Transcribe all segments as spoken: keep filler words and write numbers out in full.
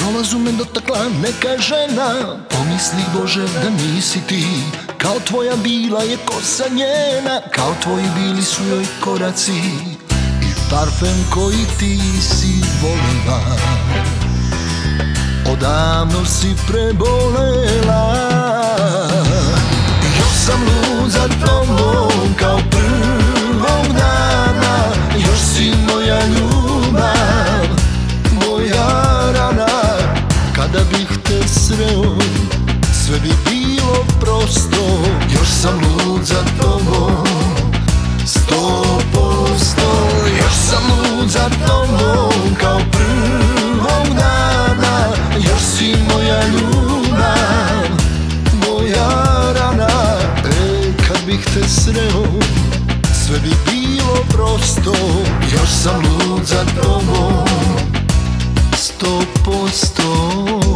prolazu me dotakla neka žena, pomisli Bože da nisi ti. Kao tvoja bila je kosa njena, kao tvoji bili su joj koraci i parfem koji ti si voljela. Odavno si prebolela, još sam lud za tobom kao prvog dana. Još si moja ljubav, moja rana. Kada bih te sreo, sve bi bilo prosto. Još sam lud za tobom, sto posto. Još sam lud za tobom kao prvog dana. Još si moja ljubav, moja rana. E, kad bih te sreo, sve bi bilo prosto. Još sam lud za tobom, sto posto.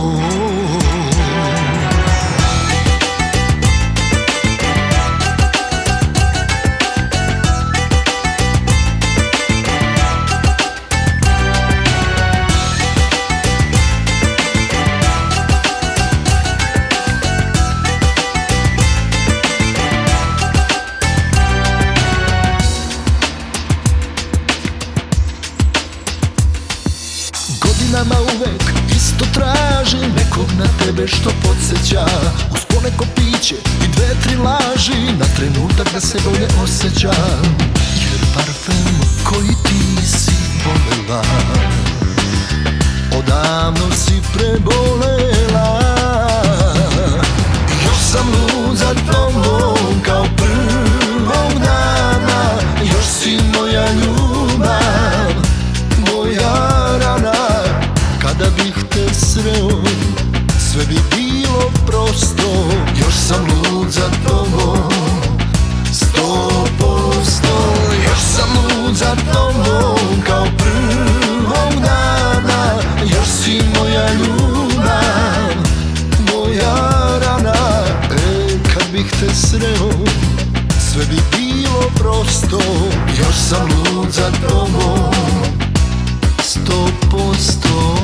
Godinama uvek isto tražim nekog na tebe što podsjeća. Uz poneko piće i dve, tri laži, na trenutak da se bolje osjećam. Jer parfem koji ti si volela, odavno si prebolela. Još sam lud za tobom kao prvog dana. Još si moja ljubav, moja rana. Kada bih te sreo, sve bi bilo prosto. Još sam lud za tobom, sto posto. Još sam lud za tobom kao prvog dana. Još si moja ljubav, moja rana. E, kad bih te sreo, sve bi bilo prosto. Još sam lud za tobom, sto posto.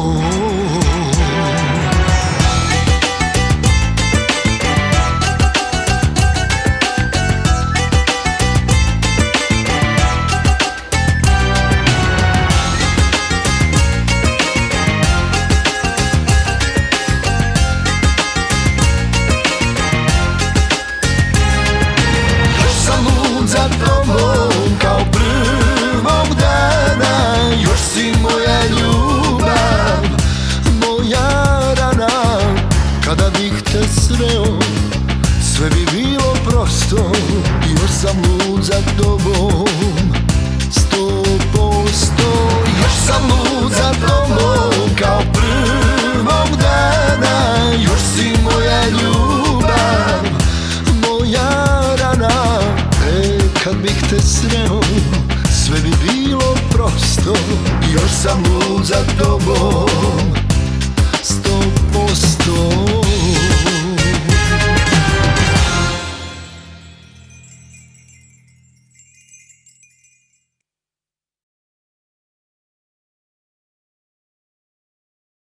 Još sam lud za tobom kao prvog dana. Još si moja ljubav, moja rana. Kada bih te sreo, sve bi bilo prosto. Još sam lud za tobom, sto posto. Još sam lud za tobom kao prvog dana. Još si moja ljubav, moja rana. E, kad bih te sreo, sve bi bilo prosto. Još sam lud za tobom, sto posto.